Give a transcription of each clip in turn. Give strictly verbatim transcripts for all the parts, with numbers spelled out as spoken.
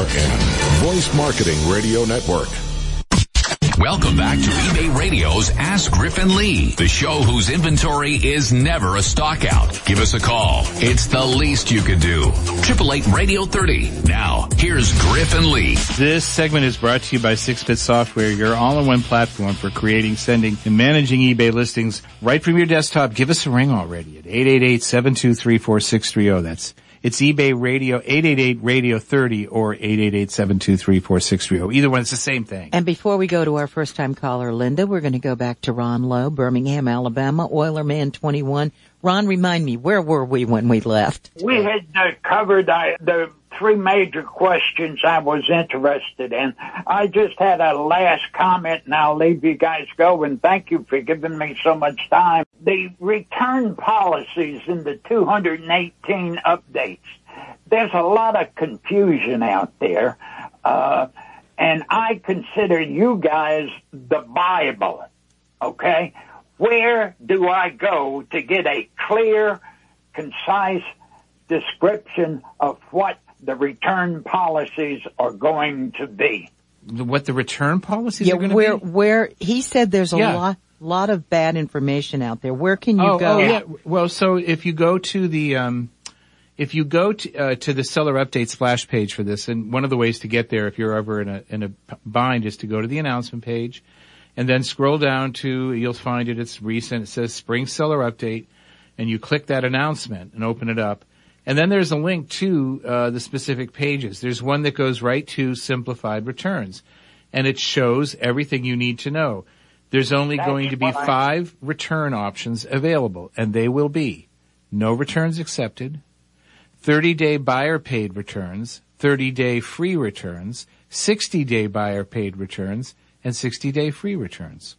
N, Voice Marketing Radio Network. Welcome back to eBay Radio's Ask Griffin Lee, the show whose inventory is never a stock out. Give us a call. It's the least you could do. eight eight eight radio thirty. Now, here's Griffin Lee. This segment is brought to you by six bit Software, your all-in-one platform for creating, sending, and managing eBay listings right from your desktop. Give us a ring already at eight eight eight, seven two three, four six three zero. That's It's eBay Radio, eight eight eight radio thirty or eight eight eight, seven two three, four six three zero. Either one, it's the same thing. And before we go to our first-time caller, Linda, we're going to go back to Ron Lowe, Birmingham, Alabama, Oilerman twenty-one. Ron, remind me, where were we when we left? We had uh, covered uh, the three major questions I was interested in. I just had a last comment, and I'll leave you guys go, and thank you for giving me so much time. The return policies in the two hundred eighteen updates, there's a lot of confusion out there, uh, and I consider you guys the Bible, okay? Where do I go to get a clear, concise description of what the return policies are going to be? What the return policies yeah, are going to where, be? Where he said there's a Yeah. lot, lot of bad information out there. Where can you oh, go? Oh, yeah. Well, so if you go to the, um, if you go to, uh, to the seller update splash page for this, and one of the ways to get there if you're ever in a, in a bind is to go to the announcement page and then scroll down to, you'll find it, it's recent, it says spring seller update, and you click that announcement and open it up. And then there's a link to, uh, the specific pages. There's one that goes right to simplified returns, and it shows everything you need to know. There's only That's going to be fine. five return options available, and they will be no returns accepted, thirty-day buyer paid returns, thirty-day free returns, sixty-day buyer paid returns, and sixty-day free returns.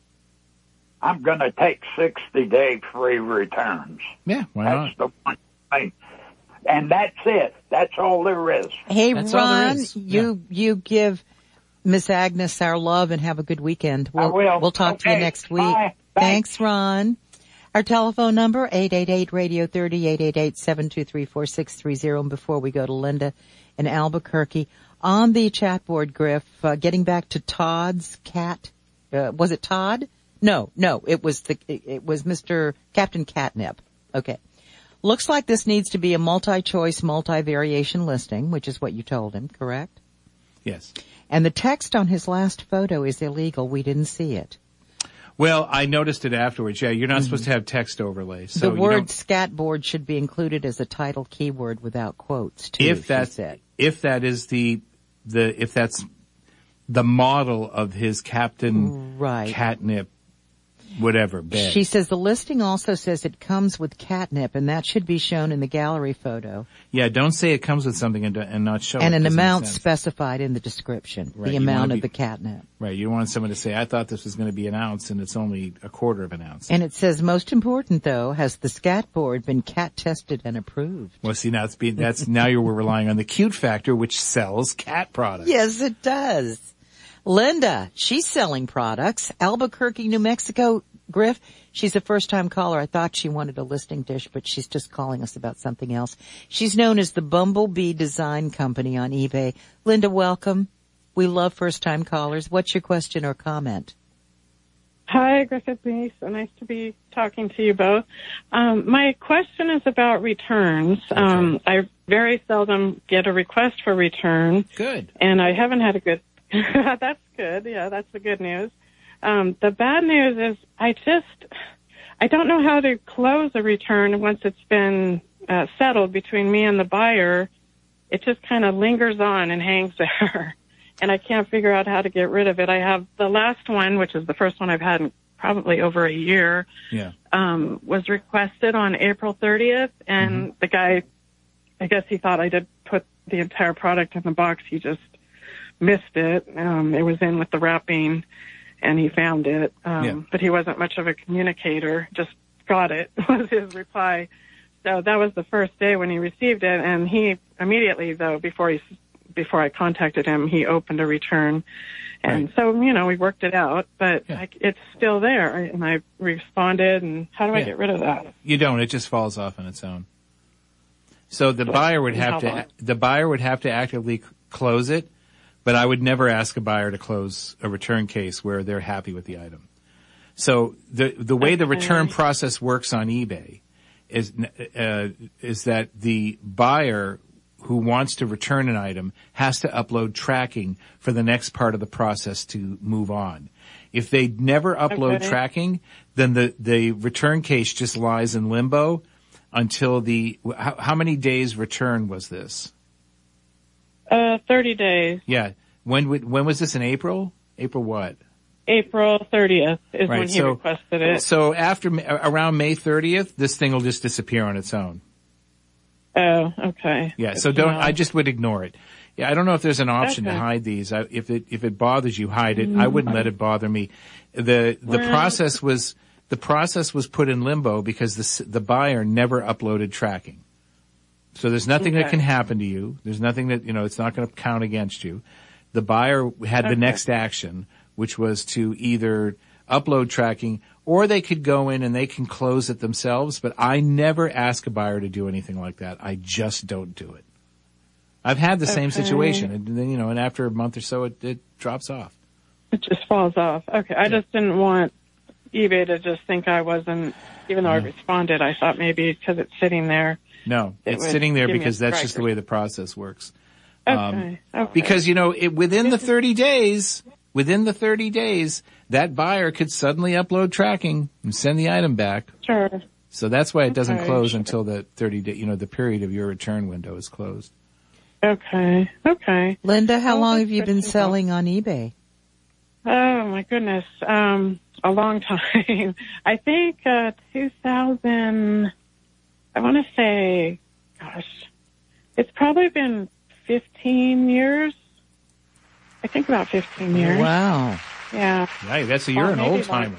I'm going to take sixty-day free returns. Yeah, why That's not? the one thing. And that's it. That's all there is. Hey, That's all there Ron, is. you, you give Miss Agnes our love and have a good weekend. We'll, I will. We'll talk to you Okay. next week. Bye. Thanks, Ron. Our telephone number, eight eight eight radio thirty, eight eight eight, seven two three, four six three zero. And before we go to Linda in Albuquerque, on the chat board, Griff, uh, getting back to Todd's cat, uh, was it Todd? No, no, it was the, it, it was Mister Captain Catnip. Okay. Looks like this needs to be a multi-choice, multi-variation listing, which is what you told him, correct? Yes. And the text on his last photo is illegal. We didn't see it. Well, I noticed it afterwards. Yeah, you're not mm-hmm. supposed to have text overlays. So the you word don't... scatboard should be included as a title keyword without quotes, too, if that's it. If that is the, the, if that's the model of his Captain right. Catnip, whatever, bed. She says the listing also says it comes with catnip, and that should be shown in the gallery photo. Yeah, don't say it comes with something and, and not show and it. And an amount specified in the description, right, the amount of be, the catnip. Right, you want someone to say, I thought this was going to be an ounce, and it's only a quarter of an ounce. And it says, most important though, has the scat board been cat tested and approved? Well, see, now it's being, that's, now you're relying on the Cute Factor, which sells cat products. Yes, it does. Linda, she's selling products. Albuquerque, New Mexico. Griff, she's a first-time caller. I thought she wanted a listing dish, but she's just calling us about something else. She's known as the Bumblebee Design Company on eBay. Linda, welcome. We love first-time callers. What's your question or comment? Hi, Griffith Lee. So nice to be talking to you both. Um, my question is about returns. Okay. Um, I very seldom get a request for return. Good. And I haven't had a good, that's good. Yeah, that's the good news. Um, the bad news is I just, I don't know how to close a return once it's been uh, settled between me and the buyer. It just kind of lingers on and hangs there. And I can't figure out how to get rid of it. I have the last one, which is the first one I've had in probably over a year, yeah. um, was requested on April thirtieth. And mm-hmm. the guy, I guess he thought I did put the entire product in the box. He just missed it. Um, it was in with the wrapping. And he found it, um, yeah. but he wasn't much of a communicator, just got it, was his reply. So that was the first day when he received it, and he immediately, though, before he, before I contacted him, he opened a return. And right. so, you know, we worked it out, but yeah. I, it's still there, and I responded, and how do I yeah. get rid of that? You don't, it just falls off on its own. So the buyer would have to, the buyer would have to actively close it, but I would never ask a buyer to close a return case where they're happy with the item. So the the way the return process works on eBay is uh, is that the buyer who wants to return an item has to upload tracking for the next part of the process to move on. If they never upload Okay. tracking, then the, the return case just lies in limbo until the, how, how many days return was this? Uh, thirty days. Yeah. When would, when was this in April? April what? April thirtieth is Right, when he so- requested it. So after, around May thirtieth, this thing will just disappear on its own. Oh, okay. Yeah, Good so to don't, know. I just would ignore it. Yeah, I don't know if there's an option to Okay. hide these. I, if it, if it bothers you, hide it. I wouldn't let it bother me. The, the Well- process was, the process was put in limbo because the, s- the buyer never uploaded tracking. So there's nothing that Okay. can happen to you. There's nothing that, you know, it's not going to count against you. The buyer had the Okay. next action, which was to either upload tracking or they could go in and they can close it themselves. But I never ask a buyer to do anything like that. I just don't do it. I've had the same Okay. situation, and then, you know, and after a month or so, it, it drops off. It just falls off. Okay, I just didn't want eBay to just think I wasn't, even though I responded, I thought maybe because it's sitting there. No, It it's would sitting there give me a because that's just the strike. way the process works. Okay, Um, okay. Because, you know, it, within the thirty days, within the thirty days, that buyer could suddenly upload tracking and send the item back. Sure. So that's why it doesn't Okay, close sure. until the thirty day, you know, the period of your return window is closed. Okay, okay. Linda, how Oh, long that's have you good been to know. selling on eBay? Oh my goodness, um, a long time. I think uh, two thousand. I want to say, gosh, it's probably been fifteen years. I think about fifteen years. Wow. Yeah. Right, that's a, you're Or an maybe old timer.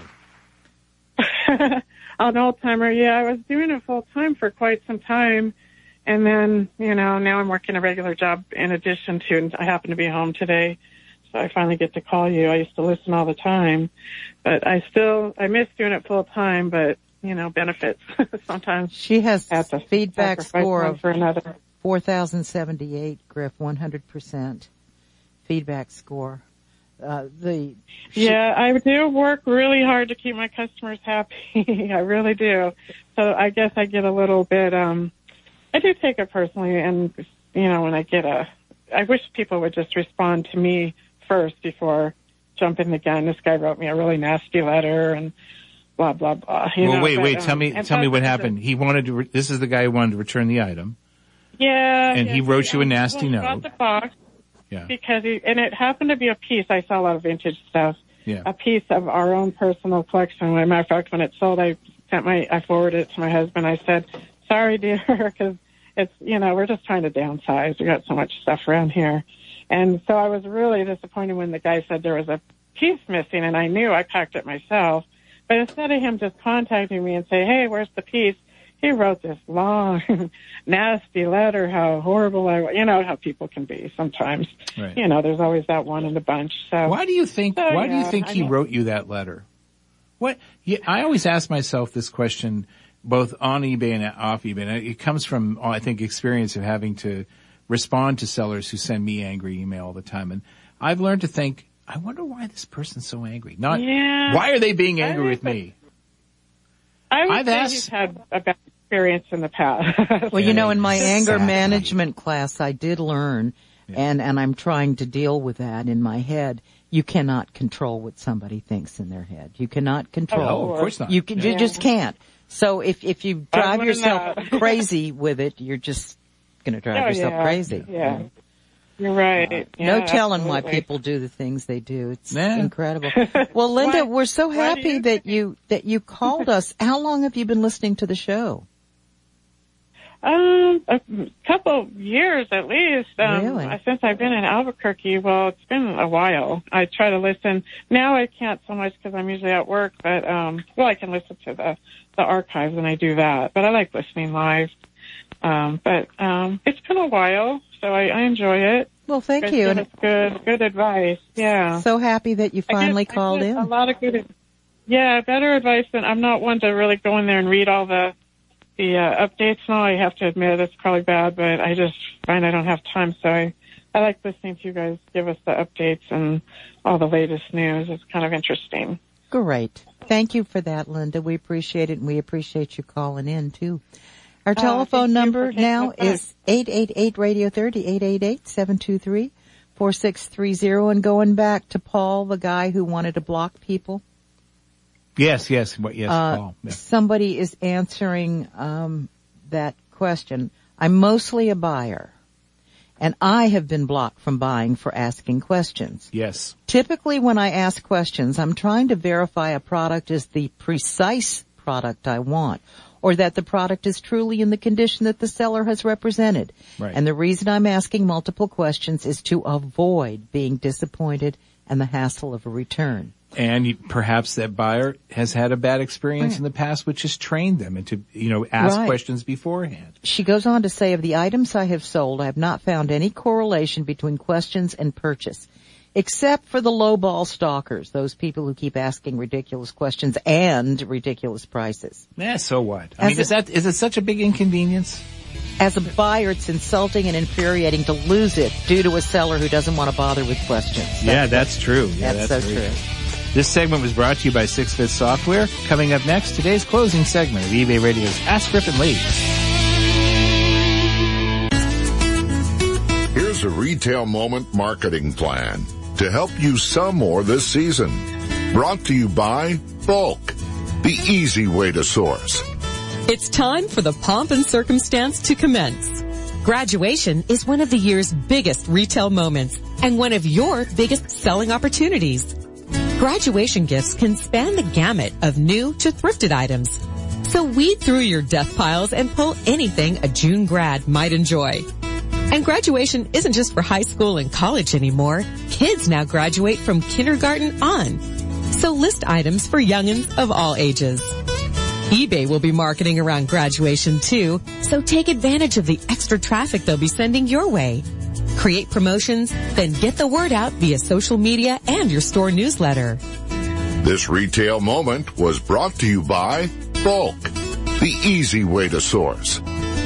An old timer. Yeah, I was doing it full time for quite some time. And then, you know, now I'm working a regular job in addition to, and I happen to be home today. So I finally get to call you. I used to listen all the time, but I still, I miss doing it full time, but, you know, benefits sometimes. She has Have to feedback sacrifice score one of for another. four thousand seventy-eight, Griff, one hundred percent feedback score. Uh, the Yeah, I do work really hard to keep my customers happy. I really do. So I guess I get a little bit, um, I do take it personally, and, you know, when I get a, I wish people would just respond to me first before jumping the gun. This guy wrote me a really nasty letter and blah, blah, blah. You Well, know, wait, but, wait, um, tell me, and tell me plus what it's a- happened. He wanted to, re- this is the guy who wanted to return the item. Yeah. And yeah, he wrote you a um, nasty well, note. Got the box Yeah, because he, and it happened to be a piece. I sell a lot of vintage stuff. yeah. A piece of our own personal collection. As a matter of fact, when it sold, I sent my, I forwarded it to my husband. I said, sorry, dear, because it's, you know, we're just trying to downsize. We got so much stuff around here. And so I was really disappointed when the guy said there was a piece missing, and I knew I packed it myself. But instead of him just contacting me and say, hey, where's the piece? He wrote this long, nasty letter, how horrible I was. You know how people can be sometimes. Right. You know, there's always that one in the bunch. So Why do you think, So, why do you yeah, think I he know. wrote you that letter? What, yeah, I always ask myself this question, both on eBay and off eBay. And it comes from, I think, experience of having to respond to sellers who send me angry email all the time. And I've learned to think, I wonder why this person's so angry. Not, Yeah. why are they being angry I with think me? I would I've say asked- he's had a bad experience in the past. Well, you know, in my anger Exactly. management class, I did learn, and, and I'm trying to deal with that in my head. You cannot control what somebody thinks in their head. You cannot control. Oh, of course not. You can, you Yeah. just can't. So if, if you I drive learned yourself that. crazy with it, you're just going to drive Oh, yourself yeah. crazy. Yeah. You're right. No Yeah, telling why absolutely. people do the things they do. It's Yeah. incredible. Well, Linda, Why- we're so why do happy you that you that you called us. How long have you been listening to the show? Um, a couple years at least. Um, Really? Since I've been in Albuquerque. Well, it's been a while. I try to listen. Now I can't so much because I'm usually at work, but, um, well, I can listen to the, the archives and I do that, but I like listening live. Um, but, um, it's been a while, so I, I enjoy it. Well, thank It's you. been And good, good advice. Yeah. so happy that you I get- finally I called get in. A lot of good, yeah, better advice than, I'm not one to really go in there and read all the, the, uh, updates now. I have to admit it's probably bad, but I just find I don't have time. So I, I like listening to you guys give us the updates and all the latest news. It's kind of interesting. Great. Thank you for that, Linda. We appreciate it, and we appreciate you calling in, too. Our telephone uh, number now is eight eight eight, radio thirty, eight eight eight, seven two three, four six three zero. And going back to Paul, the guy who wanted to block people. Yes, yes, yes, uh, Paul. Yeah. Somebody is answering um, that question. I'm mostly a buyer, and I have been blocked from buying for asking questions. Yes. Typically when I ask questions, I'm trying to verify a product is the precise product I want, or that the product is truly in the condition that the seller has represented. Right. And the reason I'm asking multiple questions is to avoid being disappointed and the hassle of a return. And you, perhaps that buyer has had a bad experience right. in the past, which has trained them into, you know, ask right. questions beforehand. She goes on to say, of the items I have sold, I have not found any correlation between questions and purchase, except for the lowball stalkers, those people who keep asking ridiculous questions and ridiculous prices. Yeah, so what? I As mean, a, is that is it such a big inconvenience? As a buyer, it's insulting and infuriating to lose it due to a seller who doesn't want to bother with questions. That's, yeah, that's true. Yeah, that's, that's so true. true. This segment was brought to you by Six Fit Software. Coming up next, today's closing segment of eBay Radio's Ask Griffin Lee. Here's a retail moment marketing plan to help you sell more this season. Brought to you by Bulk, the easy way to source. It's time for the pomp and circumstance to commence. Graduation is one of the year's biggest retail moments and one of your biggest selling opportunities. Graduation gifts can span the gamut of new to thrifted items. So weed through your death piles and pull anything a June grad might enjoy. And graduation isn't just for high school and college anymore. Kids now graduate from kindergarten on. So list items for youngins of all ages. eBay will be marketing around graduation too, so take advantage of the extra traffic they'll be sending your way. Create promotions, then get the word out via social media and your store newsletter. This retail moment was brought to you by Bulk, the easy way to source.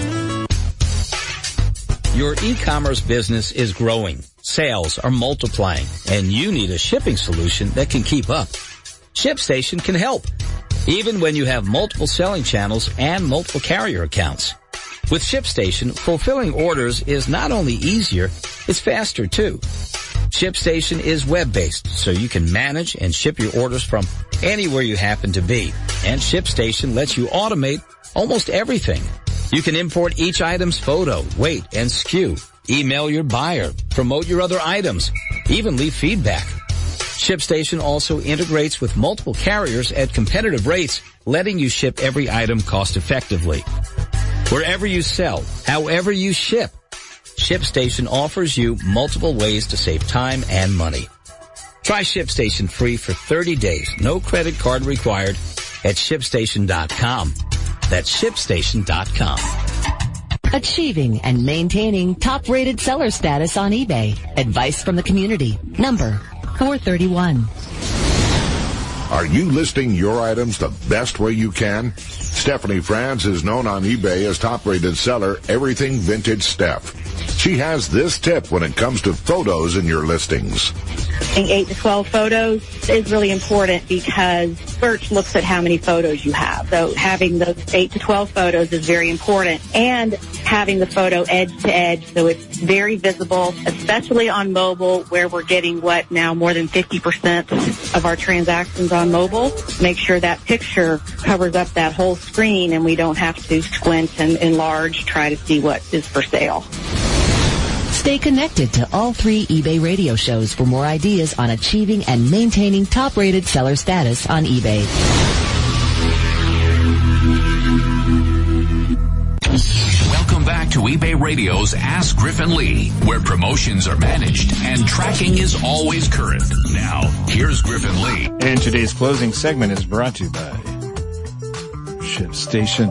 Your e-commerce business is growing. Sales are multiplying, and you need a shipping solution that can keep up. ShipStation can help, even when you have multiple selling channels and multiple carrier accounts. With ShipStation, fulfilling orders is not only easier, it's faster too. ShipStation is web-based, so you can manage and ship your orders from anywhere you happen to be. And ShipStation lets you automate almost everything. You can import each item's photo, weight, and S K U, email your buyer, promote your other items, even leave feedback. ShipStation also integrates with multiple carriers at competitive rates, letting you ship every item cost-effectively. Wherever you sell, however you ship, ShipStation offers you multiple ways to save time and money. Try ShipStation free for thirty days, no credit card required, at ShipStation dot com. That's ShipStation dot com. Achieving and maintaining top-rated seller status on eBay. Advice from the community. Number four thirty-one. Are you listing your items the best way you can? Stephanie Franz is known on eBay as top-rated seller Everything Vintage Steph. She has this tip when it comes to photos in your listings. eight to twelve photos is really important because search looks at how many photos you have. So having those eight to twelve photos is very important, and having the photo edge to edge so it's very visible, especially on mobile where we're getting what now more than fifty percent of our transactions on mobile. Make sure that picture covers up that whole screen and we don't have to squint and enlarge, try to see what is for sale. Stay connected to all three eBay radio shows for more ideas on achieving and maintaining top-rated seller status on eBay. Welcome back to eBay Radio's Ask Griffin Lee, where promotions are managed and tracking is always current. Now, here's Griffin Lee. And today's closing segment is brought to you by ShipStation.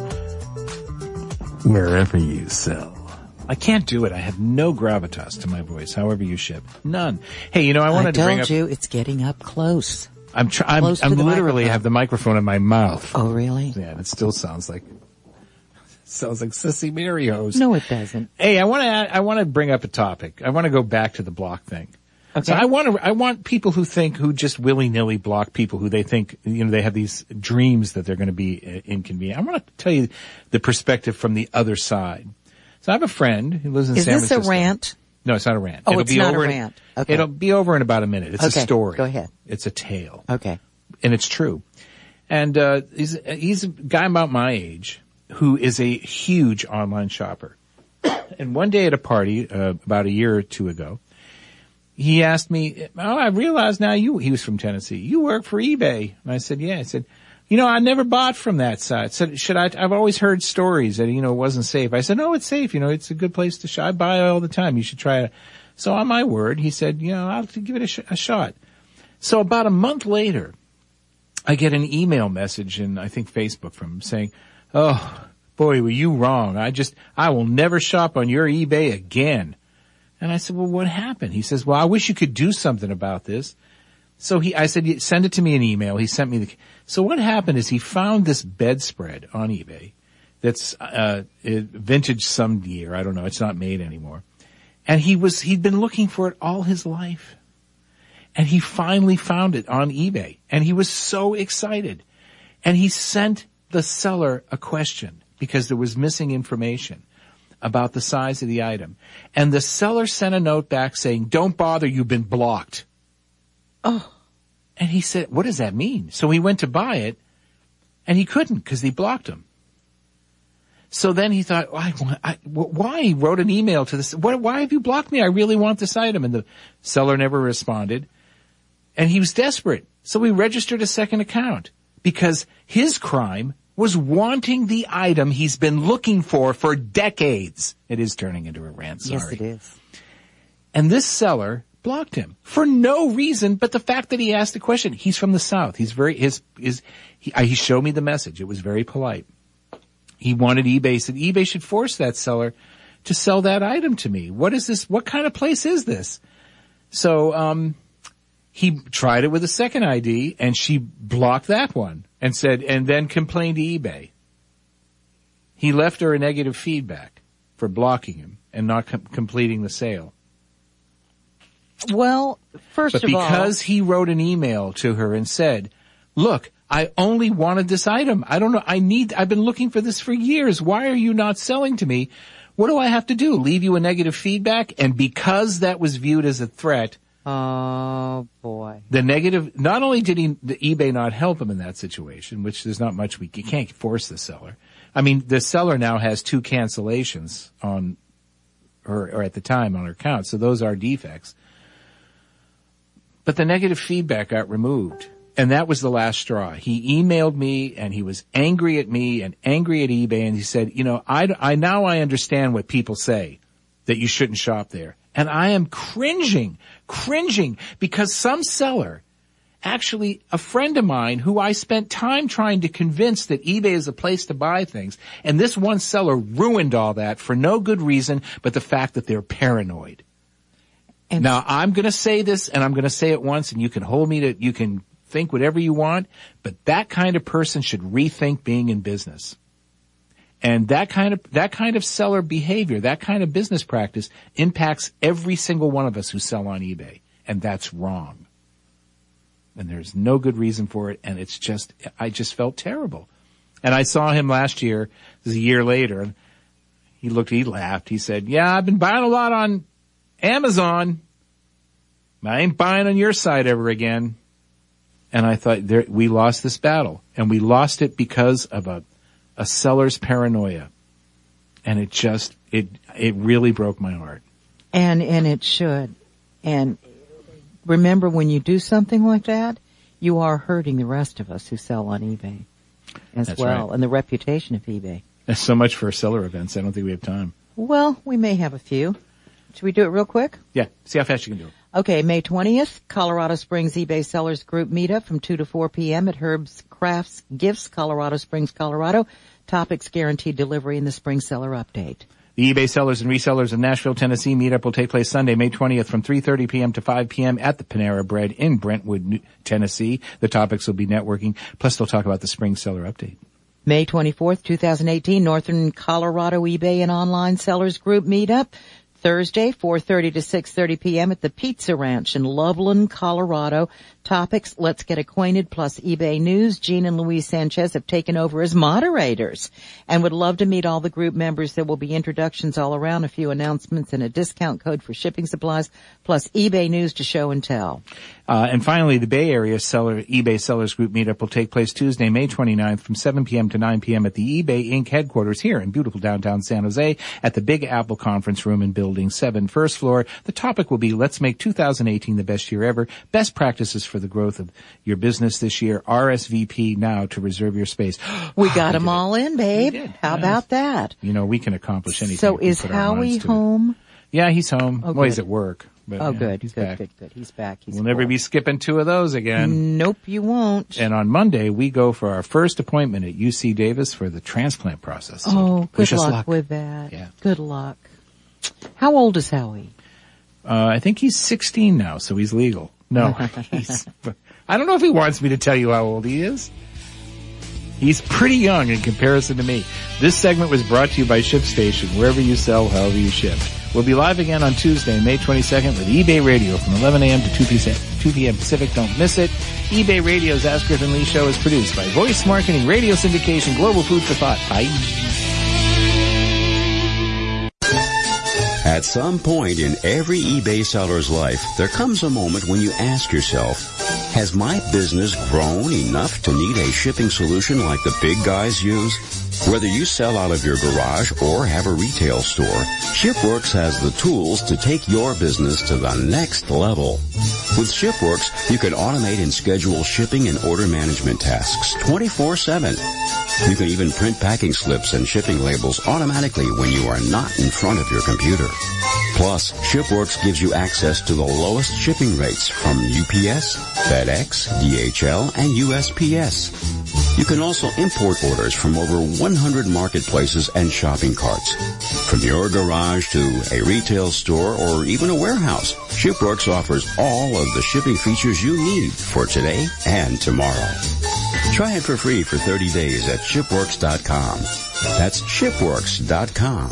Wherever you sell. I can't do it. I have no gravitas to my voice, however you ship. None. Hey, you know, I wanted I to bring up... told you, it's getting up close. I'm tr- I'm, Close to I'm the literally microphone. have the microphone in my mouth. Oh, really? Yeah, it still sounds like... Sounds like Sissy Mario's. No, it doesn't. Hey, I want to I want to bring up a topic. I want to go back to the block thing. Okay. So I want to I want people who think who just willy-nilly block people who they think, you know, they have these dreams that they're going to be inconvenient. I want to tell you the perspective from the other side. So I have a friend who lives in Is San this Francisco. a rant? No, it's not a rant. Oh, it'll it's be not over a in, rant. Okay. It'll be over in about a minute. It's okay. a story. Go ahead. It's a tale. Okay. And it's true. And uh he's he's a guy about my age who is a huge online shopper. And one day at a party, uh, about a year or two ago, he asked me, oh, I realize now you, he was from Tennessee, you work for eBay. And I said, yeah. I said, you know, I never bought from that site. I said, should I, I've always heard stories that, you know, it wasn't safe. I said, no, it's safe. You know, it's a good place to shop. I buy all the time. You should try it. So on my word, he said, you know, I'll give it a, sh- a shot. So about a month later, I get an email message in, I think, Facebook from him saying, oh, boy, were you wrong. I just, I will never shop on your eBay again. And I said, well, what happened? He says, well, I wish you could do something about this. So he, I said, send it to me an email. He sent me the, so what happened is he found this bedspread on eBay that's, uh, vintage some year. I don't know. It's not made anymore. And he was, he'd been looking for it all his life. And he finally found it on eBay. And he was so excited. And he sent the seller a question because there was missing information about the size of the item. And the seller sent a note back saying, don't bother, you've been blocked. Oh. And he said, what does that mean? So he went to buy it and he couldn't because he blocked him. So then he thought, why, I, why? He wrote an email to this. Why, why have you blocked me? I really want this item. And the seller never responded. And he was desperate. So he registered a second account because his crime was wanting the item he's been looking for for decades. It is turning into a rant, sorry. Yes, it is. And this seller blocked him for no reason but the fact that he asked the question. He's from the South. He's very, his, his, he, he showed me the message. It was very polite. He wanted eBay. He said eBay should force that seller to sell that item to me. What is this? What kind of place is this? So, um, he tried it with a second I D and she blocked that one and said, and then complained to eBay. He left her a negative feedback for blocking him and not com- completing the sale. Well, first but of all, But because he wrote an email to her and said, look, I only wanted this item. I don't know. I need, I've been looking for this for years. Why are you not selling to me? What do I have to do? Leave you a negative feedback? And because that was viewed as a threat, oh boy. The negative, not only did he, the eBay not help him in that situation, which there's not much we, you can't force the seller. I mean, the seller now has two cancellations on, or, or at the time on her account. So those are defects. But the negative feedback got removed. And that was the last straw. He emailed me and he was angry at me and angry at eBay. And he said, you know, I, I now I understand what people say that you shouldn't shop there. And I am cringing, cringing because some seller, actually a friend of mine who I spent time trying to convince that eBay is a place to buy things. And this one seller ruined all that for no good reason, but the fact that they're paranoid. And now I'm going to say this and I'm going to say it once and you can hold me to, you can think whatever you want, but that kind of person should rethink being in business. And that kind of, that kind of seller behavior, that kind of business practice impacts every single one of us who sell on eBay. And that's wrong. And there's no good reason for it. And it's just, I just felt terrible. And I saw him last year, it was a year later, and he looked, he laughed. He said, yeah, I've been buying a lot on Amazon. I ain't buying on your site ever again. And I thought, there, we lost this battle. And we lost it because of a, a seller's paranoia. And it just, it, it really broke my heart. And, and it should. And remember, when you do something like that, you are hurting the rest of us who sell on eBay as That's well. right. And the reputation of eBay. That's so much for seller events. I don't think we have time. Well, we may have a few. Should we do it real quick? Yeah. See how fast you can do it. Okay, May twentieth, Colorado Springs eBay Sellers Group meetup from two to four p.m. at Herb's Crafts Gifts, Colorado Springs, Colorado. Topics guaranteed delivery in the Spring Seller Update. The eBay sellers and resellers of Nashville, Tennessee meetup will take place Sunday, May twentieth from three thirty p.m. to five p.m. at the Panera Bread in Brentwood, Tennessee. The topics will be networking, plus they'll talk about the Spring Seller Update. May twenty-fourth, twenty eighteen, Northern Colorado eBay and Online Sellers Group Meetup. Thursday, four thirty to six thirty p.m. at the Pizza Ranch in Loveland, Colorado. Topics, Let's Get Acquainted plus eBay News. Gene and Luis Sanchez have taken over as moderators and would love to meet all the group members. There will be introductions all around, a few announcements, and a discount code for shipping supplies, plus eBay News to show and tell. Uh, and finally, the Bay Area Seller eBay Sellers Group Meetup will take place Tuesday, May twenty-ninth from seven p.m. to nine p.m. at the eBay Incorporated headquarters here in beautiful downtown San Jose at the Big Apple Conference Room in Building seven, first floor. The topic will be Let's Make two thousand eighteen the best year ever. Best practices for the growth of your business this year. R S V P now to reserve your space. We got them all in, babe. We did, How yes. about that? You know, we can accomplish anything. So if we is put our minds Howie to it. home? Yeah, he's home. Oh, well, he's good. at work. But, Oh, yeah, good, he's good, back. good, good. He's back. He's We'll never cool. be skipping two of those again. Nope, you won't. And on Monday, we go for our first appointment at U C Davis for the transplant process. So Oh, good wish us luck, luck with that. Yeah. Good luck. How old is Howie? Uh, I think he's sixteen now, so he's legal. No, he's, I don't know if he wants me to tell you how old he is. He's pretty young in comparison to me. This segment was brought to you by ShipStation, wherever you sell, however you ship. We'll be live again on Tuesday, May twenty-second with eBay Radio from eleven a.m. to two p.m. Pacific. Don't miss it. eBay Radio's Ask Griffin Lee Show is produced by Voice Marketing, Radio Syndication, Global Food for Thought. Bye. At some point in every eBay seller's life, there comes a moment when you ask yourself, has my business grown enough to need a shipping solution like the big guys use? Whether you sell out of your garage or have a retail store, ShipWorks has the tools to take your business to the next level. With ShipWorks, you can automate and schedule shipping and order management tasks twenty-four seven. You can even print packing slips and shipping labels automatically when you are not in front of your computer. Plus, ShipWorks gives you access to the lowest shipping rates from U P S, FedEx, D H L, and U S P S. You can also import orders from over one hundred marketplaces and shopping carts. From your garage to a retail store or even a warehouse, ShipWorks offers all of the shipping features you need for today and tomorrow. Try it for free for thirty days at shipworks dot com. That's shipworks dot com.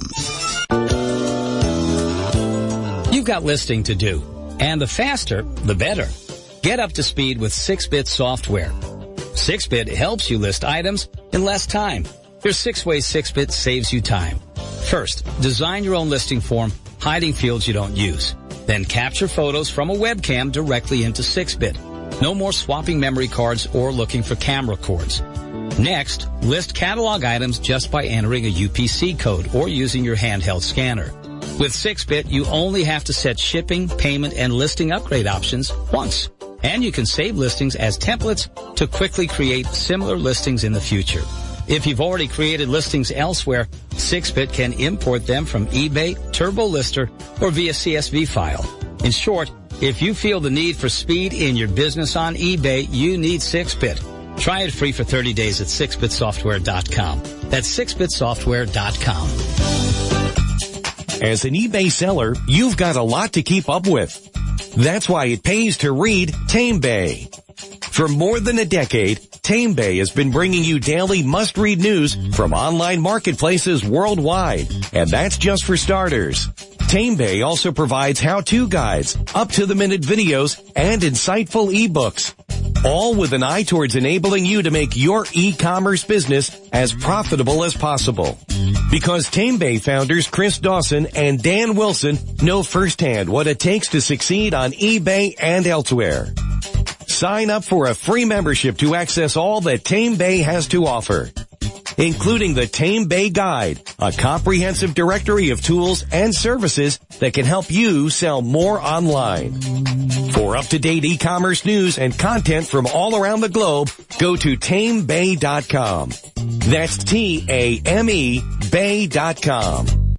You've got listing to do, and the faster, the better. Get up to speed with six bit software. six bit helps you list items in less time. There's six ways six bit saves you time. First, design your own listing form, hiding fields you don't use. Then capture photos from a webcam directly into six bit. No more swapping memory cards or looking for camera cords. Next, list catalog items just by entering a U P C code or using your handheld scanner. With six bit, you only have to set shipping, payment, and listing upgrade options once. And you can save listings as templates to quickly create similar listings in the future. If you've already created listings elsewhere, six bit can import them from eBay, TurboLister, or via C S V file. In short, if you feel the need for speed in your business on eBay, you need six bit. Try it free for thirty days at six bit software dot com. That's six bit software dot com. As an eBay seller, you've got a lot to keep up with. That's why it pays to read TameBay. For more than a decade, TameBay has been bringing you daily must-read news from online marketplaces worldwide, and that's just for starters. TameBay also provides how-to guides, up-to-the-minute videos, and insightful ebooks, all with an eye towards enabling you to make your e-commerce business as profitable as possible. Because TameBay founders Chris Dawson and Dan Wilson know firsthand what it takes to succeed on eBay and elsewhere. Sign up for a free membership to access all that TameBay has to offer, including the TameBay Guide, a comprehensive directory of tools and services that can help you sell more online. For up-to-date e-commerce news and content from all around the globe, go to Tame Bay dot com. That's T A M E Bay dot com.